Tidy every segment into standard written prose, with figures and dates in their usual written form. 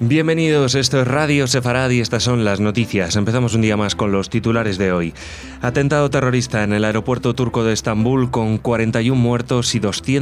Bienvenidos, esto es Radio Sefarad y estas son las noticias. Empezamos un día más con los titulares de hoy. Atentado terrorista en el aeropuerto turco de Estambul con 41 muertos y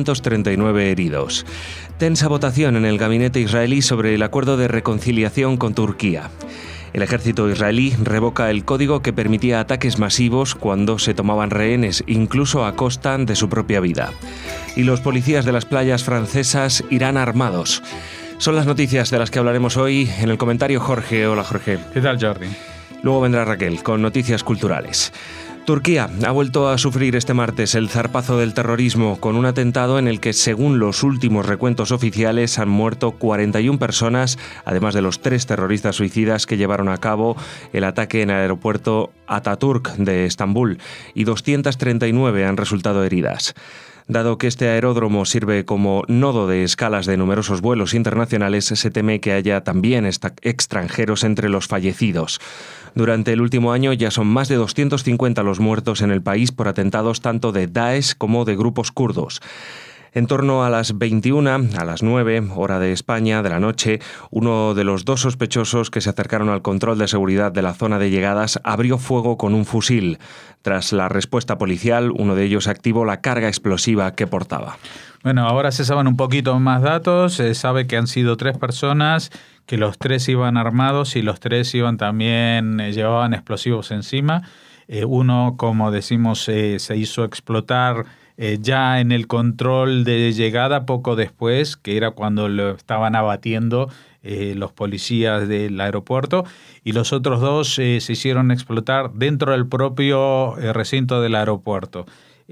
239 heridos. Tensa votación en el gabinete israelí sobre el acuerdo de reconciliación con Turquía. El ejército israelí revoca el código que permitía ataques masivos cuando se tomaban rehenes, incluso a costa de su propia vida. Y los policías de las playas francesas irán armados. Son las noticias de las que hablaremos hoy. En el comentario, Jorge. Hola, Jorge. ¿Qué tal, Jordi? Luego vendrá Raquel con noticias culturales. Turquía ha vuelto a sufrir este martes el zarpazo del terrorismo con un atentado en el que, según los últimos recuentos oficiales, han muerto 41 personas, además de los 3 terroristas suicidas que llevaron a cabo el ataque en el aeropuerto Atatürk de Estambul, y 239 han resultado heridas. Dado que este aeródromo sirve como nodo de escalas de numerosos vuelos internacionales, se teme que haya también extranjeros entre los fallecidos. Durante el último año ya son más de 250 los muertos en el país por atentados tanto de Daesh como de grupos kurdos. En torno a las 21, a las 9, hora de España, de la noche, uno de los 2 sospechosos que se acercaron al control de seguridad de la zona de llegadas abrió fuego con un fusil. Tras la respuesta policial, uno de ellos activó la carga explosiva que portaba. Bueno, ahora se saben un poquito más datos. Se sabe que han sido 3 personas, que los 3 iban armados y los 3 iban también llevaban explosivos encima. Uno, como decimos, se hizo explotar ya en el control de llegada poco después, que era cuando lo estaban abatiendo los policías del aeropuerto, y los otros 2 se hicieron explotar dentro del propio recinto del aeropuerto.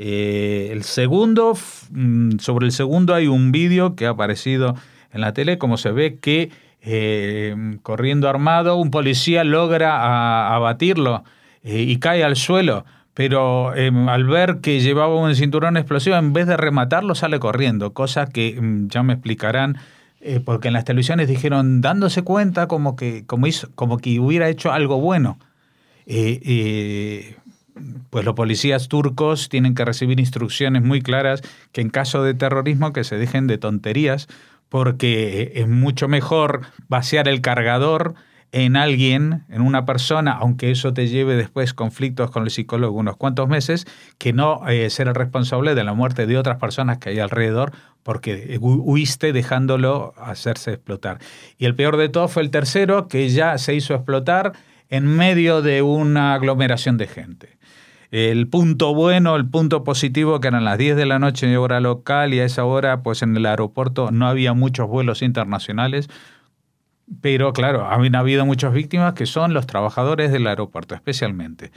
El segundo, sobre el segundo hay un vídeo que ha aparecido en la tele, como se ve que corriendo armado un policía logra abatirlo y cae al suelo. Pero al ver que llevaba un cinturón explosivo, en vez de rematarlo, sale corriendo, cosa que ya me explicarán, porque en las televisiones dijeron, dándose cuenta como que hubiera hecho algo bueno. Pues los policías turcos tienen que recibir instrucciones muy claras que en caso de terrorismo que se dejen de tonterías, porque es mucho mejor vaciar el cargador en alguien, en una persona, aunque eso te lleve después conflictos con el psicólogo unos cuantos meses, que no ser el responsable de la muerte de otras personas que hay alrededor porque huiste dejándolo hacerse explotar. Y el peor de todo fue el tercero, que ya se hizo explotar en medio de una aglomeración de gente. El punto bueno, el punto positivo, que eran las 10 de la noche de hora local, y a esa hora pues en el aeropuerto no había muchos vuelos internacionales. Pero claro, han habido muchas víctimas que son los trabajadores del aeropuerto, especialmente.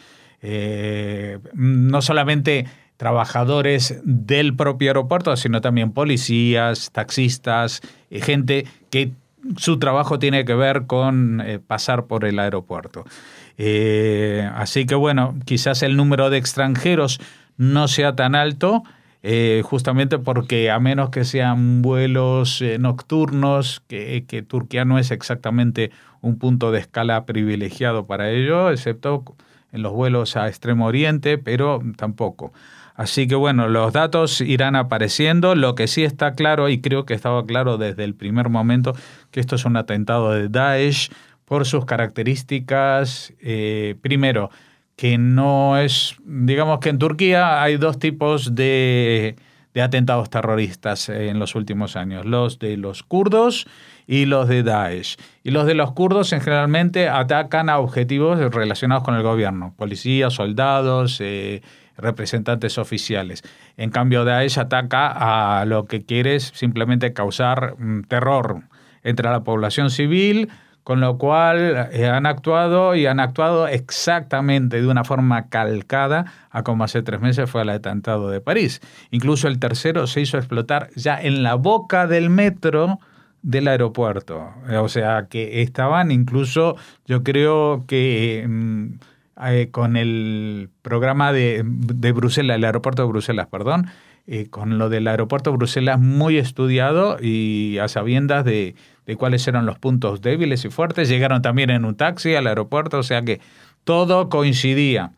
No solamente trabajadores del propio aeropuerto, sino también policías, taxistas, gente que su trabajo tiene que ver con pasar por el aeropuerto. Así que bueno, quizás el número de extranjeros no sea tan alto, justamente porque a menos que sean vuelos nocturnos, que Turquía no es exactamente un punto de escala privilegiado para ello, excepto en los vuelos a Extremo Oriente, pero tampoco. Así que bueno, los datos irán apareciendo. Lo que sí está claro, y creo que estaba claro desde el primer momento, que esto es un atentado de Daesh por sus características. Primero, que no es, digamos que en Turquía hay 2 tipos de atentados terroristas en los últimos años, los de los kurdos y los de Daesh. Y los de los kurdos generalmente atacan a objetivos relacionados con el gobierno, policías, soldados, representantes oficiales. En cambio, Daesh ataca a lo que quiere es simplemente causar terror entre la población civil, con lo cual han actuado exactamente de una forma calcada a como hace 3 meses fue el atentado de París. Incluso el tercero se hizo explotar ya en la boca del metro del aeropuerto. O sea, que estaban incluso, yo creo que con el programa de Bruselas, el aeropuerto de Bruselas, con lo del aeropuerto de Bruselas muy estudiado y a sabiendas de cuáles eran los puntos débiles y fuertes. Llegaron también en un taxi al aeropuerto, o sea que todo coincidía.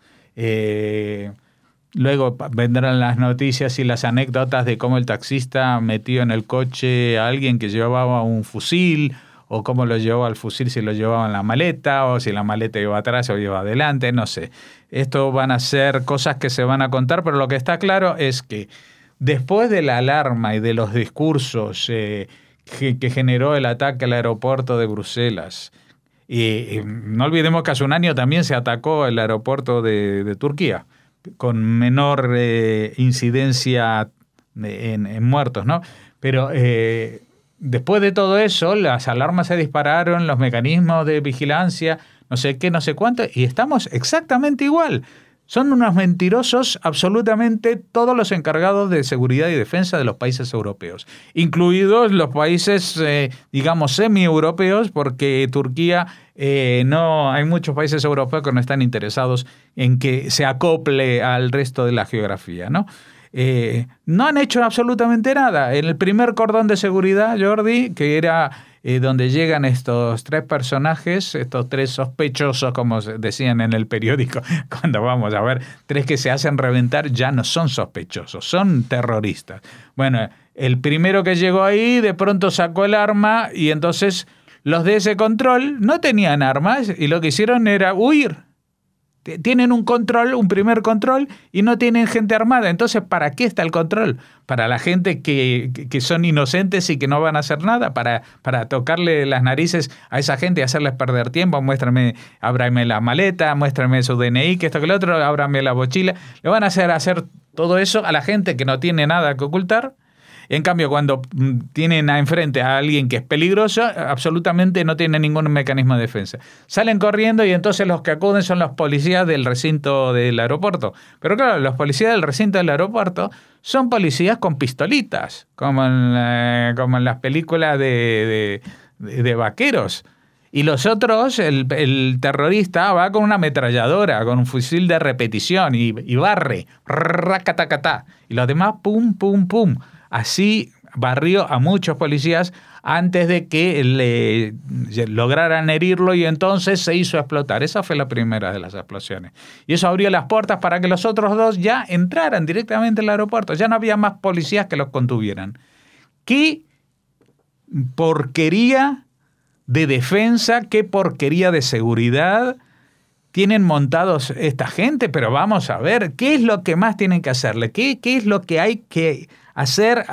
Luego vendrán las noticias y las anécdotas de cómo el taxista metió en el coche a alguien que llevaba un fusil o cómo lo llevó al fusil, si lo llevaba en la maleta, o si la maleta iba atrás o iba adelante, no sé. Esto van a ser cosas que se van a contar, pero lo que está claro es que después de la alarma y de los discursos que generó el ataque al aeropuerto de Bruselas, y no olvidemos que hace un año también se atacó el aeropuerto de Turquía, con menor incidencia en muertos, ¿no? Pero después de todo eso, las alarmas se dispararon, los mecanismos de vigilancia, no sé qué, no sé cuánto, y estamos exactamente igual. Son unos mentirosos absolutamente todos los encargados de seguridad y defensa de los países europeos, incluidos los países, digamos, semi-europeos, porque Turquía, no hay muchos países europeos que no están interesados en que se acople al resto de la geografía, ¿no? No han hecho absolutamente nada. En el primer cordón de seguridad, Jordi, que era donde llegan estos tres personajes, estos tres sospechosos, como decían en el periódico, cuando vamos a ver, tres que se hacen reventar, ya no son sospechosos, son terroristas. Bueno, el primero que llegó ahí de pronto sacó el arma y entonces los de ese control no tenían armas y lo que hicieron era huir. Tienen un control, un primer control, y no tienen gente armada. Entonces, ¿para qué está el control? Para la gente que son inocentes y que no van a hacer nada, para tocarle las narices a esa gente y hacerles perder tiempo. Muéstrame, ábrame la maleta, muéstrame su DNI, que esto que lo otro, ábrame la mochila. Le van a hacer todo eso a la gente que no tiene nada que ocultar. En cambio, cuando tienen enfrente a alguien que es peligroso, absolutamente no tienen ningún mecanismo de defensa. Salen corriendo y entonces los que acuden son los policías del recinto del aeropuerto. Pero claro, los policías del recinto del aeropuerto son policías con pistolitas, como en las películas de vaqueros. Y los otros, el terrorista va con una ametralladora, con un fusil de repetición y barre, racatacatá. Y los demás, pum, pum, pum. Así barrió a muchos policías antes de que le lograran herirlo y entonces se hizo explotar. Esa fue la primera de las explosiones. Y eso abrió las puertas para que los otros dos ya entraran directamente al aeropuerto. Ya no había más policías que los contuvieran. ¡Qué porquería de defensa, qué porquería de seguridad tienen montados esta gente! Pero vamos a ver, ¿qué es lo que más tienen que hacerle? ¿Qué es lo que hay que hacer?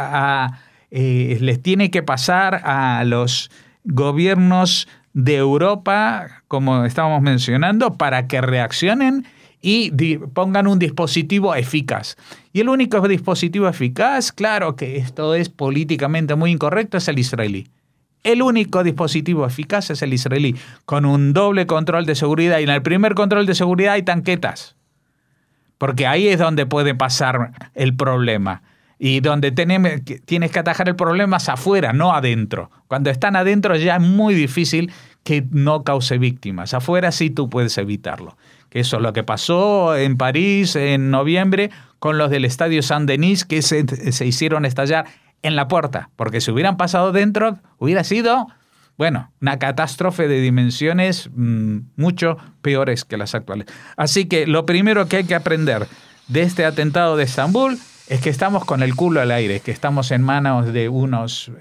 Les tiene que pasar a los gobiernos de Europa, como estábamos mencionando, para que reaccionen y pongan un dispositivo eficaz. Y el único dispositivo eficaz, claro que esto es políticamente muy incorrecto, es el israelí. El único dispositivo eficaz es el israelí, con un doble control de seguridad. Y en el primer control de seguridad hay tanquetas, porque ahí es donde puede pasar el problema. Y donde tienes que atajar el problema es afuera, no adentro. Cuando están adentro ya es muy difícil que no cause víctimas. Afuera sí tú puedes evitarlo. Que eso es lo que pasó en París en noviembre con los del Estadio Saint-Denis, que se hicieron estallar en la puerta, porque si hubieran pasado dentro, hubiera sido, bueno, una catástrofe de dimensiones mucho peores que las actuales. Así que lo primero que hay que aprender de este atentado de Estambul es que estamos con el culo al aire, que estamos en manos de unos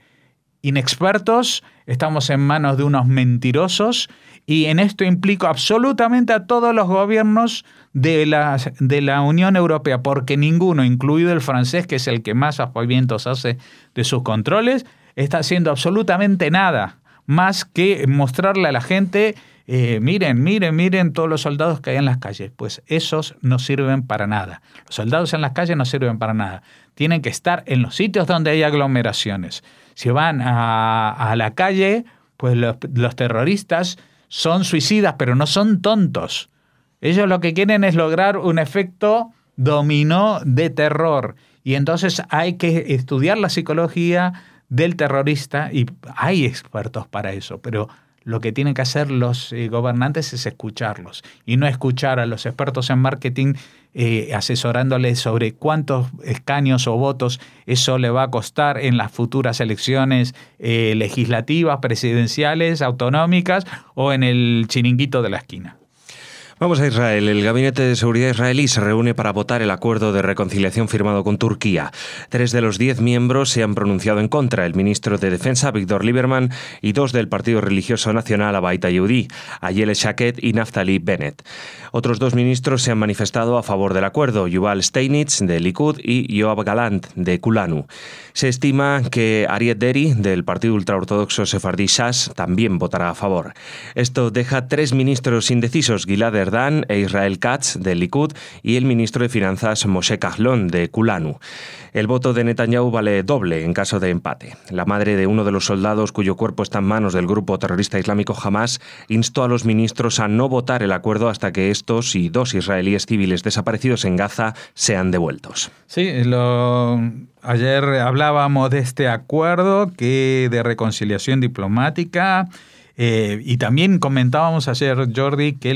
inexpertos, estamos en manos de unos mentirosos, y en esto implico absolutamente a todos los gobiernos de la Unión Europea, porque ninguno, incluido el francés, que es el que más aspavientos hace de sus controles, está haciendo absolutamente nada más que mostrarle a la gente, miren todos los soldados que hay en las calles. Pues esos no sirven para nada. Los soldados en las calles no sirven para nada. Tienen que estar en los sitios donde hay aglomeraciones. Si van a la calle, pues los terroristas son suicidas, pero no son tontos. Ellos lo que quieren es lograr un efecto dominó de terror. Y entonces hay que estudiar la psicología del terrorista, y hay expertos para eso, pero lo que tienen que hacer los gobernantes es escucharlos y no escuchar a los expertos en marketing asesorándoles sobre cuántos escaños o votos eso le va a costar en las futuras elecciones legislativas, presidenciales, autonómicas o en el chiringuito de la esquina. Vamos a Israel. El Gabinete de Seguridad israelí se reúne para votar el acuerdo de reconciliación firmado con Turquía. 3 de los 10 miembros se han pronunciado en contra: el ministro de Defensa, Víctor Lieberman, y 2 del Partido Religioso Nacional, Abait Yehudi, Ayelet Shaked y Naftali Bennett. Otros 2 ministros se han manifestado a favor del acuerdo: Yuval Steinitz, de Likud, y Yoav Galant, de Kulanu. Se estima que Arieh Deri, del partido ultraortodoxo sefardí Shas, también votará a favor. Esto deja 3 ministros indecisos: Gilad Erdan e Israel Katz, del Likud, y el ministro de Finanzas, Moshe Kahlon, de Kulanu. El voto de Netanyahu vale doble en caso de empate. La madre de uno de los soldados cuyo cuerpo está en manos del grupo terrorista islámico Hamas instó a los ministros a no votar el acuerdo hasta que estos y 2 israelíes civiles desaparecidos en Gaza sean devueltos. Sí, ayer hablábamos de este acuerdo de reconciliación diplomática. Y también comentábamos ayer, Jordi, que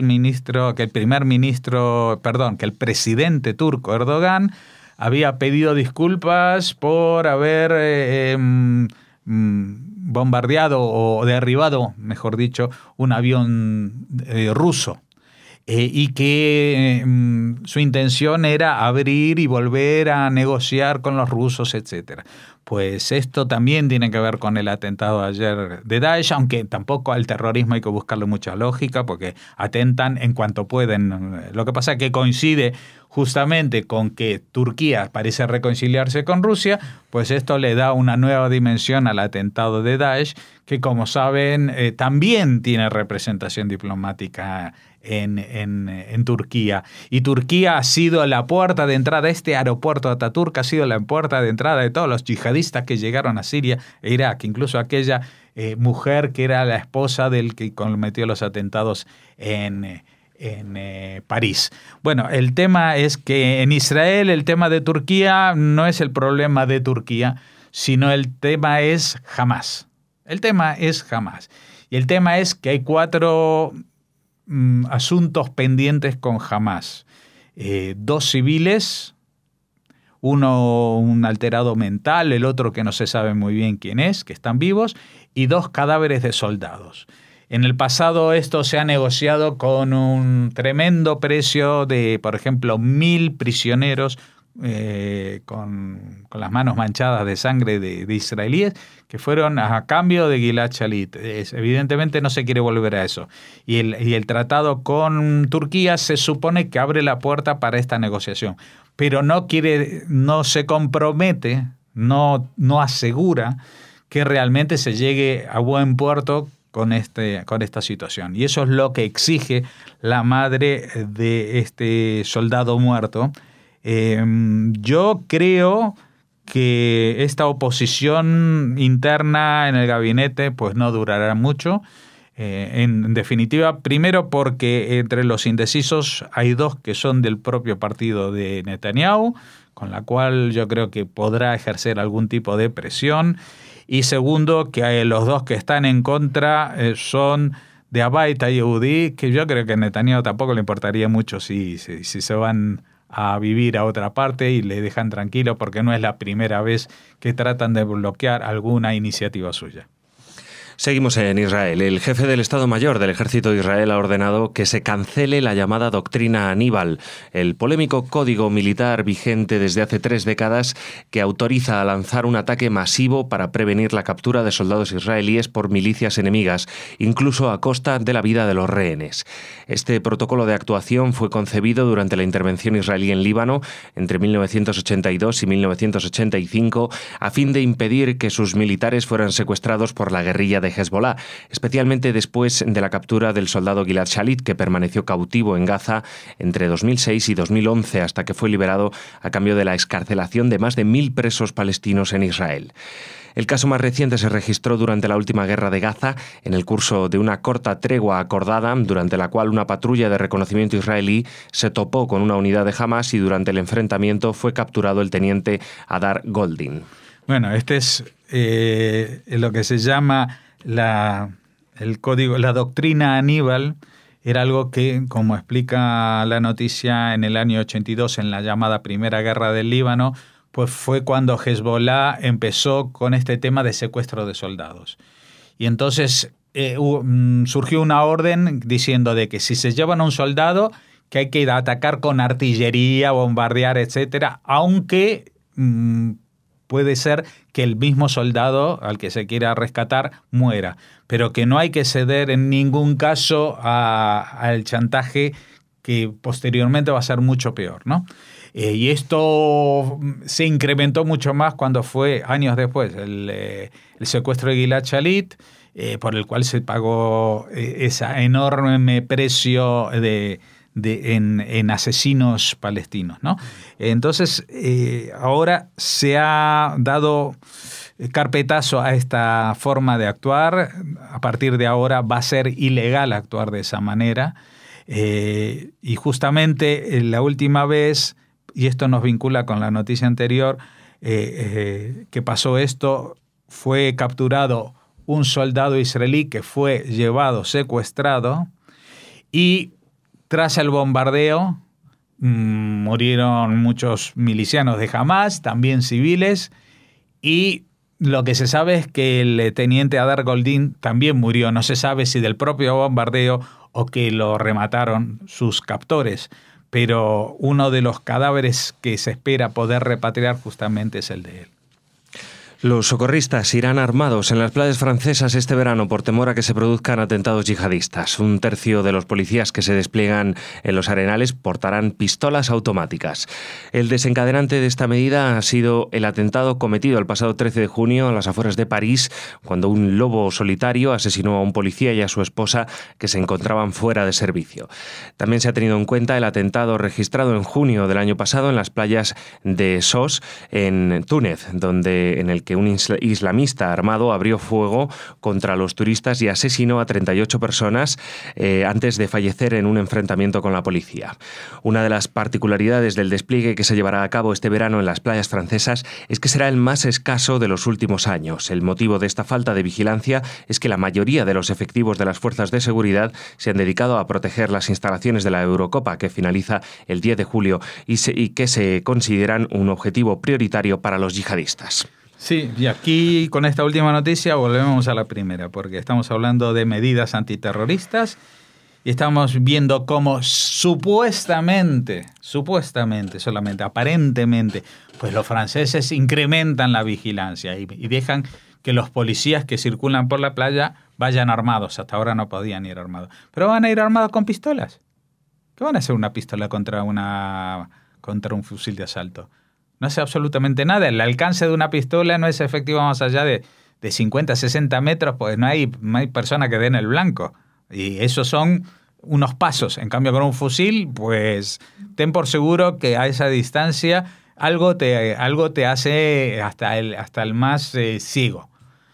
el presidente turco Erdogan había pedido disculpas por haber bombardeado o derribado, mejor dicho, un avión ruso. Y que su intención era abrir y volver a negociar con los rusos, etcétera. Pues esto también tiene que ver con el atentado de ayer de Daesh, aunque tampoco al terrorismo hay que buscarle mucha lógica, porque atentan en cuanto pueden. Lo que pasa es que coincide justamente con que Turquía parece reconciliarse con Rusia, pues esto le da una nueva dimensión al atentado de Daesh, que como saben también tiene representación diplomática en Turquía. Y Turquía ha sido la puerta de entrada, este aeropuerto de Ataturk ha sido la puerta de entrada de todos los yihadistas que llegaron a Siria e Irak, incluso aquella mujer que era la esposa del que cometió los atentados en París. Bueno, el tema es que en Israel el tema de Turquía no es el problema de Turquía, sino el tema es Hamás. El tema es Hamás. Y el tema es que hay 4 asuntos pendientes con Hamás. 2 civiles, uno un alterado mental, el otro que no se sabe muy bien quién es, que están vivos, y 2 cadáveres de soldados. En el pasado esto se ha negociado con un tremendo precio de, por ejemplo, 1.000 prisioneros con las manos manchadas de sangre de israelíes, que fueron a cambio de Gilad Shalit. Evidentemente no se quiere volver a eso. Y el tratado con Turquía se supone que abre la puerta para esta negociación, pero no se compromete, no asegura que realmente se llegue a buen puerto con esta situación. Y eso es lo que exige la madre de este soldado muerto. Yo creo que esta oposición interna en el gabinete pues no durará mucho. En definitiva, primero porque entre los indecisos hay 2 que son del propio partido de Netanyahu, con la cual yo creo que podrá ejercer algún tipo de presión. Y segundo, que los 2 que están en contra son de Abait Yehudi, que yo creo que a Netanyahu tampoco le importaría mucho si se van a vivir a otra parte y le dejan tranquilo, porque no es la primera vez que tratan de bloquear alguna iniciativa suya. Seguimos en Israel. El jefe del Estado Mayor del Ejército de Israel ha ordenado que se cancele la llamada doctrina Aníbal, el polémico código militar vigente desde hace 3 décadas que autoriza a lanzar un ataque masivo para prevenir la captura de soldados israelíes por milicias enemigas, incluso a costa de la vida de los rehenes. Este protocolo de actuación fue concebido durante la intervención israelí en Líbano entre 1982 y 1985 a fin de impedir que sus militares fueran secuestrados por la guerrilla de Hezbollah, especialmente después de la captura del soldado Gilad Shalit, que permaneció cautivo en Gaza entre 2006 y 2011 hasta que fue liberado a cambio de la excarcelación de más de 1.000 presos palestinos en Israel. El caso más reciente se registró durante la última guerra de Gaza, en el curso de una corta tregua acordada, durante la cual una patrulla de reconocimiento israelí se topó con una unidad de Hamas y durante el enfrentamiento fue capturado el teniente Hadar Goldin. Bueno, este es lo que se llama el código, la doctrina Aníbal. Era algo que, como explica la noticia, en el año 82, en la llamada Primera Guerra del Líbano, pues fue cuando Hezbollah empezó con este tema de secuestro de soldados. Y entonces surgió una orden diciendo de que si se llevan a un soldado, que hay que atacar con artillería, bombardear, etcétera, aunque puede ser que el mismo soldado al que se quiera rescatar muera, pero que no hay que ceder en ningún caso al chantaje, que posteriormente va a ser mucho peor, ¿no? Y esto se incrementó mucho más cuando fue, años después, el secuestro de Gilad Shalit, por el cual se pagó ese enorme precio en asesinos palestinos, ¿no? Entonces, ahora se ha dado carpetazo a esta forma de actuar. A partir de ahora va a ser ilegal actuar de esa manera. Y justamente la última vez, y esto nos vincula con la noticia anterior, que pasó esto, fue capturado un soldado israelí que fue llevado, secuestrado, y tras el bombardeo murieron muchos milicianos de Hamás, también civiles, y lo que se sabe es que el teniente Hadar Goldin también murió. No se sabe si del propio bombardeo o que lo remataron sus captores, pero uno de los cadáveres que se espera poder repatriar justamente es el de él. Los socorristas irán armados en las playas francesas este verano por temor a que se produzcan atentados yihadistas. Un tercio de los policías que se despliegan en los arenales portarán pistolas automáticas. El desencadenante de esta medida ha sido el atentado cometido el pasado 13 de junio a las afueras de París, cuando un lobo solitario asesinó a un policía y a su esposa que se encontraban fuera de servicio. También se ha tenido en cuenta el atentado registrado en junio del año pasado en las playas de Sos, en Túnez, en el que un islamista armado abrió fuego contra los turistas y asesinó a 38 personas antes de fallecer en un enfrentamiento con la policía. Una de las particularidades del despliegue que se llevará a cabo este verano en las playas francesas es que será el más escaso de los últimos años. El motivo de esta falta de vigilancia es que la mayoría de los efectivos de las fuerzas de seguridad se han dedicado a proteger las instalaciones de la Eurocopa, que finaliza el 10 de julio y que se consideran un objetivo prioritario para los yihadistas. Sí, y aquí con esta última noticia volvemos a la primera, porque estamos hablando de medidas antiterroristas y estamos viendo cómo supuestamente, solamente, aparentemente, pues los franceses incrementan la vigilancia y dejan que los policías que circulan por la playa vayan armados. Hasta ahora no podían ir armados. Pero van a ir armados con pistolas. ¿Qué van a hacer una pistola contra un fusil de asalto? No hace absolutamente nada. El alcance de una pistola no es efectivo más allá de 50, 60 metros, pues no hay persona que dé en el blanco. Y esos son unos pasos. En cambio, con un fusil, pues ten por seguro que a esa distancia algo te hace hasta el más ciego.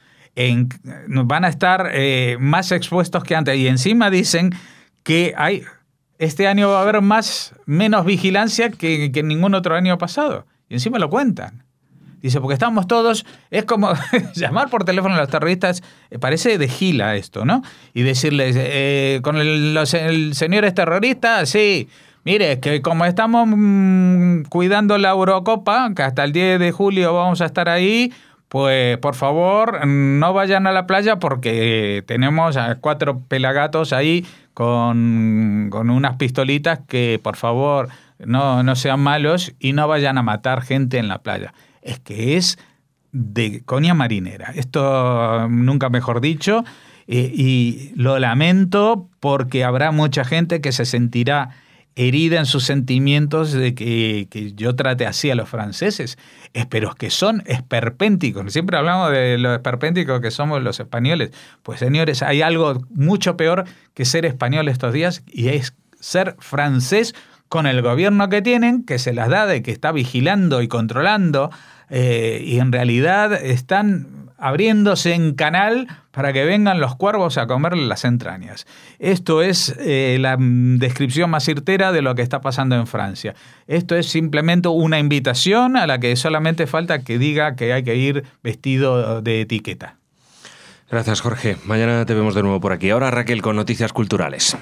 Van a estar más expuestos que antes. Y encima dicen que este año va a haber menos vigilancia que en ningún otro año pasado. Y encima lo cuentan. Dice, porque estamos todos... Es como llamar por teléfono a los terroristas, parece de gila esto, ¿no? Y decirles, con el señor es terrorista, sí, mire, que como estamos cuidando la Eurocopa, que hasta el 10 de julio vamos a estar ahí, pues por favor no vayan a la playa porque tenemos a 4 pelagatos ahí con unas pistolitas que por favor... No sean malos y no vayan a matar gente en la playa. Es que es de coña marinera. Esto nunca mejor dicho. Y lo lamento porque habrá mucha gente que se sentirá herida en sus sentimientos de que yo trate así a los franceses. Pero es que son esperpénticos. Siempre hablamos de los esperpénticos que somos los españoles. Pues señores, hay algo mucho peor que ser español estos días y es ser francés con el gobierno que tienen, que se las da de que está vigilando y controlando, y en realidad están abriéndose en canal para que vengan los cuervos a comerle las entrañas. Esto es la descripción más certera de lo que está pasando en Francia. Esto es simplemente una invitación a la que solamente falta que diga que hay que ir vestido de etiqueta. Gracias, Jorge. Mañana te vemos de nuevo por aquí. Ahora Raquel con noticias culturales.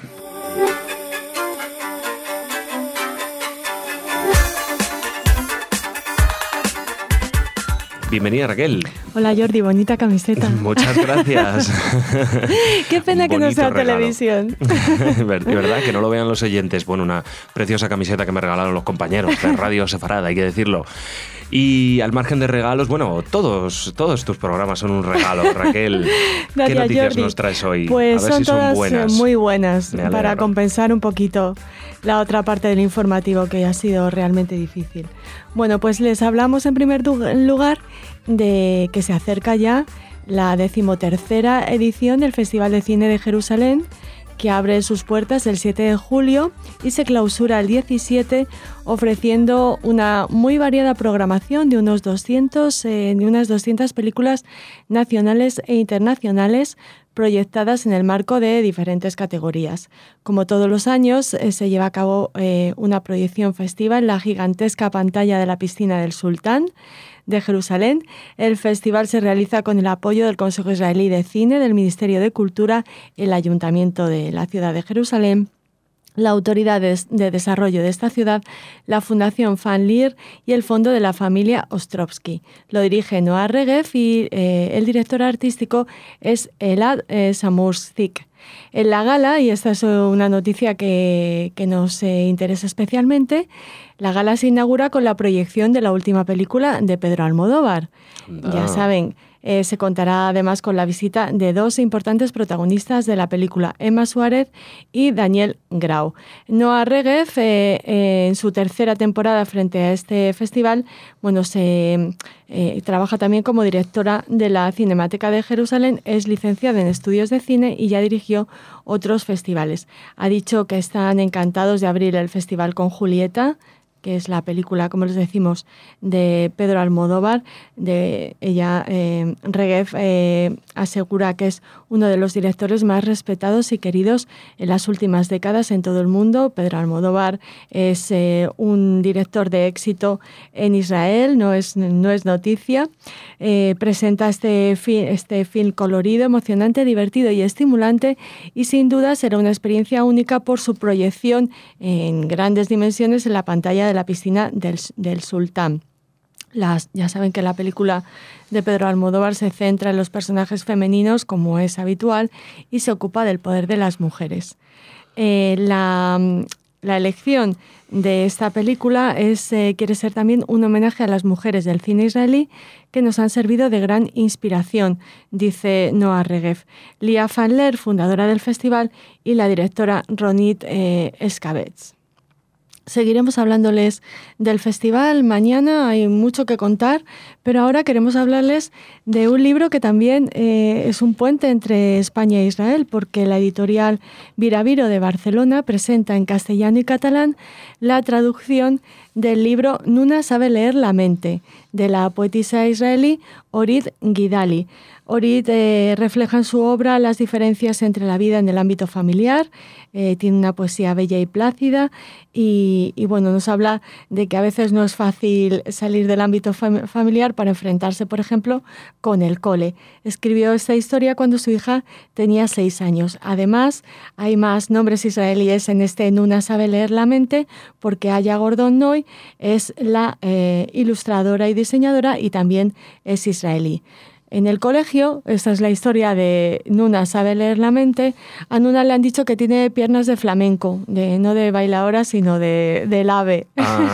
Bienvenida, Raquel. Hola, Jordi, bonita camiseta. Muchas gracias. Qué pena que no sea televisión. De verdad, que no lo vean los oyentes. Bueno, una preciosa camiseta que me regalaron los compañeros de Radio Sefarad, hay que decirlo. Y al margen de regalos, bueno, todos tus programas son un regalo, Raquel. Gracias, ¿Qué noticias Jordi. Nos traes hoy? Pues a ver son si todas son buenas. muy buenas, para compensar un poquito la otra parte del informativo que ha sido realmente difícil. Bueno, pues les hablamos en primer lugar de que se acerca ya la 13ª edición del Festival de Cine de Jerusalén, que abre sus puertas el 7 de julio y se clausura el 17, ofreciendo una muy variada programación de unas 200 películas nacionales e internacionales proyectadas en el marco de diferentes categorías. Como todos los años, se lleva a cabo una proyección festiva en la gigantesca pantalla de la piscina del Sultán de Jerusalén. El festival se realiza con el apoyo del Consejo Israelí de Cine, del Ministerio de Cultura, el Ayuntamiento de la ciudad de Jerusalén, la Autoridad de Desarrollo de esta ciudad, la Fundación Fan-Lear y el Fondo de la Familia Ostrovsky. Lo dirige Noah Regev y el director artístico es Elad Samurzik. En la gala, y esta es una noticia que nos interesa especialmente, la gala se inaugura con la proyección de la última película de Pedro Almodóvar. Ya saben, se contará además con la visita de dos importantes protagonistas de la película, Emma Suárez y Daniel Grau. Noah Regev, en su tercera temporada frente a este festival, trabaja también como directora de la Cinemateca de Jerusalén, es licenciada en estudios de cine y ya dirigió otros festivales. Ha dicho que están encantados de abrir el festival con Julieta, que es la película, como les decimos, de Pedro Almodóvar. Regev asegura que es uno de los directores más respetados y queridos en las últimas décadas en todo el mundo. Pedro Almodóvar es un director de éxito en Israel, no es noticia. Presenta este film colorido, emocionante, divertido y estimulante, y sin duda será una experiencia única por su proyección en grandes dimensiones en la pantalla de la piscina del Sultán. Ya saben que la película de Pedro Almodóvar se centra en los personajes femeninos, como es habitual, y se ocupa del poder de las mujeres. La elección de esta película quiere ser también un homenaje a las mujeres del cine israelí que nos han servido de gran inspiración, dice Noah Regev. Lia Fan-Lear, fundadora del festival, y la directora Ronit Eskabetz. Seguiremos hablándoles del festival mañana, hay mucho que contar, pero ahora queremos hablarles de un libro que también es un puente entre España e Israel, porque la editorial Viraviro de Barcelona presenta en castellano y catalán la traducción del libro Nuna sabe leer la mente, de la poetisa israelí Orit Gidali. Orit refleja en su obra las diferencias entre la vida en el ámbito familiar, tiene una poesía bella y plácida y nos habla de que a veces no es fácil salir del ámbito familiar para enfrentarse, por ejemplo, con el cole. Escribió esta historia cuando su hija tenía 6 años. Además, hay más nombres israelíes en este Nuna sabe leer la mente, porque Aya Gordon Noy es la ilustradora y diseñadora y también es israelí. En el colegio, esta es la historia de Nuna sabe leer la mente, a Nuna le han dicho que tiene piernas de flamenco, no de bailadora, sino del ave.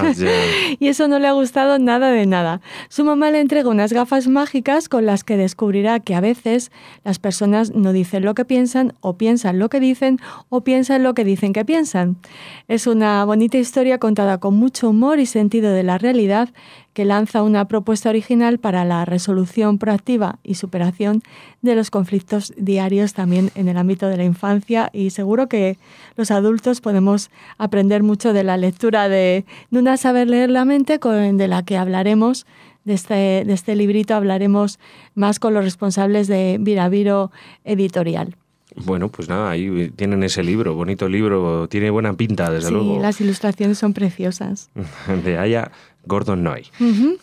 Y eso no le ha gustado nada de nada. Su mamá le entrega unas gafas mágicas con las que descubrirá que a veces las personas no dicen lo que piensan, o piensan lo que dicen, o piensan lo que dicen que piensan. Es una bonita historia contada con mucho humor y sentido de la realidad, que lanza una propuesta original para la resolución proactiva y superación de los conflictos diarios también en el ámbito de la infancia, y seguro que los adultos podemos aprender mucho de la lectura de Nuna sabe leer la mente, de la que hablaremos, de este librito hablaremos más con los responsables de Viraviro Editorial. Bueno, pues nada, ahí tienen ese libro, bonito libro, tiene buena pinta, desde luego. Sí, las ilustraciones son preciosas. De Aya Gordon Noy. Uh-huh.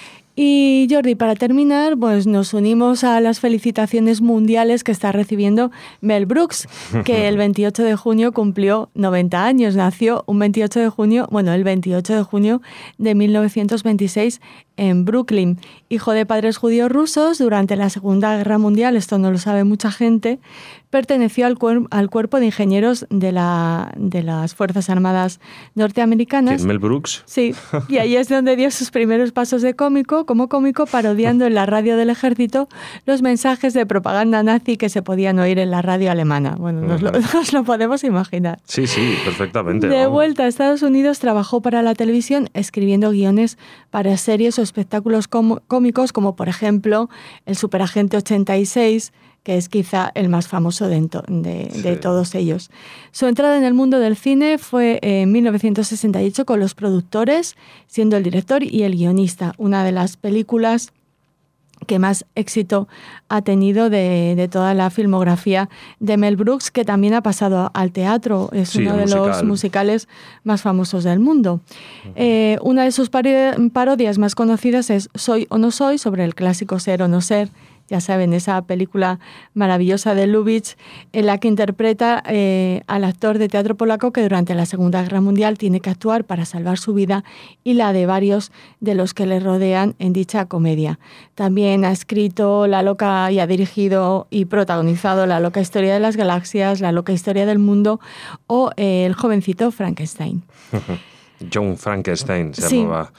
Y Jordi, para terminar, pues nos unimos a las felicitaciones mundiales que está recibiendo Mel Brooks, que el 28 de junio cumplió 90 años. Nació el 28 de junio de 1926 en Brooklyn. Hijo de padres judíos rusos, durante la Segunda Guerra Mundial, esto no lo sabe mucha gente, perteneció al cuerpo de ingenieros de las Fuerzas Armadas norteamericanas. ¿Quién, Mel Brooks? Sí, y ahí es donde dio sus primeros pasos como cómico, parodiando en la radio del ejército los mensajes de propaganda nazi que se podían oír en la radio alemana. Bueno, nos lo podemos imaginar. Sí, perfectamente. De vuelta a Estados Unidos, trabajó para la televisión escribiendo guiones para series o espectáculos cómicos, como por ejemplo El Superagente 86, que es quizá el más famoso de todos ellos. Su entrada en el mundo del cine fue en 1968 con Los Productores, siendo el director y el guionista, una de las películas que más éxito ha tenido de toda la filmografía de Mel Brooks, que también ha pasado al teatro. Es uno de los musicales más famosos del mundo. Una de sus parodias más conocidas es Soy o no soy, sobre el clásico Ser o no ser. Ya saben, esa película maravillosa de Lubitsch, en la que interpreta al actor de teatro polaco que durante la Segunda Guerra Mundial tiene que actuar para salvar su vida y la de varios de los que le rodean en dicha comedia. También ha escrito La loca y ha dirigido y protagonizado La loca historia de las galaxias, La loca historia del mundo o El jovencito Frankenstein. John Frankenstein se llamaba.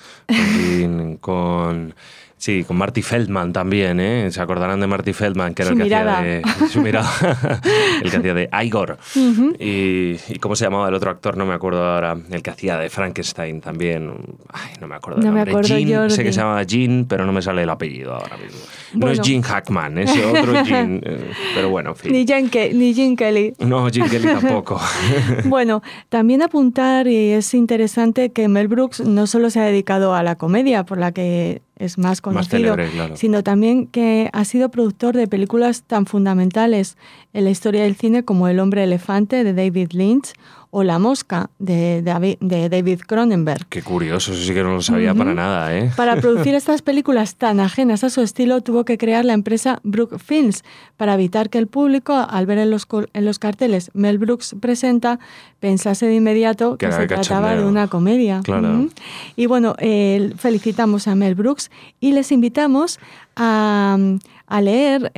Con Marty Feldman también, ¿eh? Se acordarán de Marty Feldman, que era el que hacía de... Su mirada. El que hacía de Igor. Uh-huh. Y ¿cómo se llamaba el otro actor? No me acuerdo ahora. El que hacía de Frankenstein también. Ay, no me acuerdo del nombre. Gene, sé que se llamaba Gene, pero no me sale el apellido ahora mismo. No es Gene Hackman, ese otro Gene. Pero bueno, en fin. Ni Gene Kelly. No, Gene Kelly tampoco. Bueno, también apuntar, y es interesante, que Mel Brooks no solo se ha dedicado a la comedia, por la que es más conocido, célebre, claro, sino también que ha sido productor de películas tan fundamentales en la historia del cine como El hombre elefante, de David Lynch, o La mosca, de David Cronenberg. Qué curioso, eso sí que no lo sabía para nada, ¿eh? Para producir estas películas tan ajenas a su estilo, tuvo que crear la empresa Brook Films, para evitar que el público, al ver en los carteles Mel Brooks presenta, pensase de inmediato que se trataba de una comedia. Claro. Y bueno, felicitamos a Mel Brooks y les invitamos a leer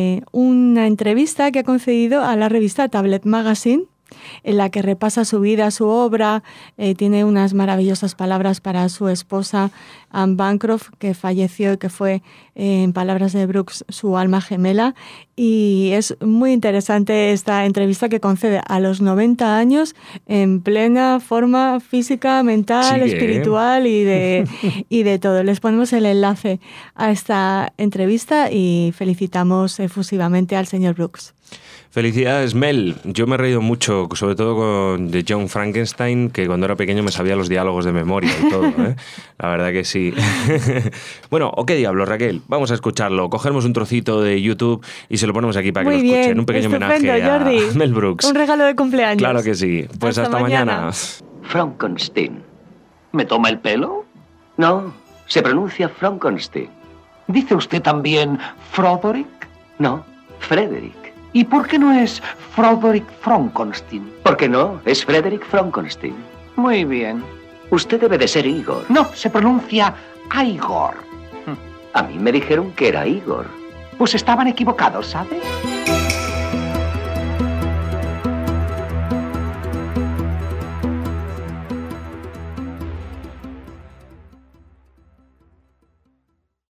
una entrevista que ha concedido a la revista Tablet Magazine, en la que repasa su vida, su obra. Tiene unas maravillosas palabras para su esposa, Anne Bancroft, que falleció y que fue, en palabras de Brooks, su alma gemela. Y es muy interesante esta entrevista que concede a los 90 años, en plena forma física, mental, espiritual y de todo. Les ponemos el enlace a esta entrevista y felicitamos efusivamente al señor Brooks. Felicidades, Mel. Yo me he reído mucho, sobre todo con de John Frankenstein, que cuando era pequeño me sabía los diálogos de memoria y todo, ¿eh? La verdad que sí. Bueno, ¿o qué diablo, Raquel? Vamos a escucharlo. Cogemos un trocito de YouTube y se lo ponemos aquí para que lo escuchen. Un pequeño homenaje a Jordi. Mel Brooks. Un regalo de cumpleaños. Claro que sí. Pues hasta mañana. Frankenstein. ¿Me toma el pelo? No, se pronuncia Frankenstein. ¿Dice usted también Froderick? No, Frederick. ¿Y por qué no es Froderick Frankenstein? ¿Por qué no? Es Frederick Frankenstein. Muy bien. Usted debe de ser Igor. No, se pronuncia Igor. A mí me dijeron que era Igor. Pues estaban equivocados, ¿sabe?